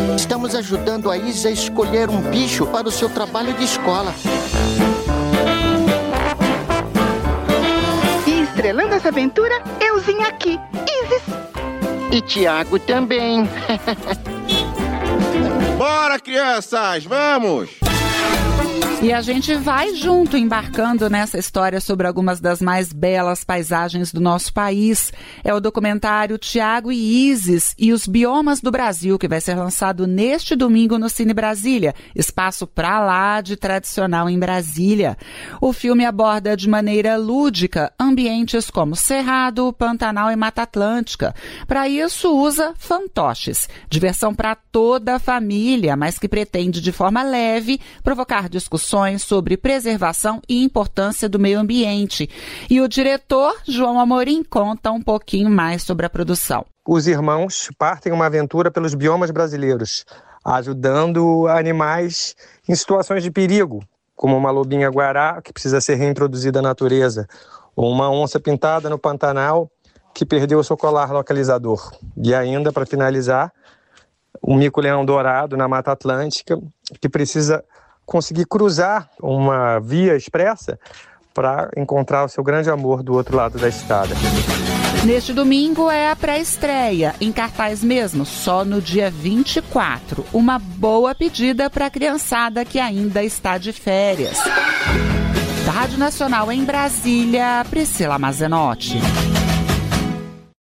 Estamos ajudando a Isa a escolher um bicho para o seu trabalho de escola. E estrelando essa aventura, euzinha aqui, Isis. E Tiago também. Bora, crianças, vamos! E a gente vai junto, embarcando nessa história sobre algumas das mais belas paisagens do nosso país. É o documentário Tiago e Isis e os Biomas do Brasil, que vai ser lançado neste domingo no Cine Brasília, espaço pra lá de tradicional em Brasília. O filme aborda de maneira lúdica ambientes como Cerrado, Pantanal e Mata Atlântica. Para isso, usa fantoches, diversão para toda a família, mas que pretende de forma leve provocar discussões sobre preservação e importância do meio ambiente. E o diretor, João Amorim, conta um pouquinho mais sobre a produção. Os irmãos partem uma aventura pelos biomas brasileiros, ajudando animais em situações de perigo, como uma lobinha-guará que precisa ser reintroduzida à natureza, ou uma onça pintada no Pantanal que perdeu o seu colar localizador. E ainda, para finalizar, um mico-leão dourado na Mata Atlântica que precisa conseguir cruzar uma via expressa para encontrar o seu grande amor do outro lado da estrada. Neste domingo é a pré-estreia, em cartaz mesmo, só no dia 24. Uma boa pedida para a criançada que ainda está de férias. Da Rádio Nacional em Brasília, Priscila Mazenotti.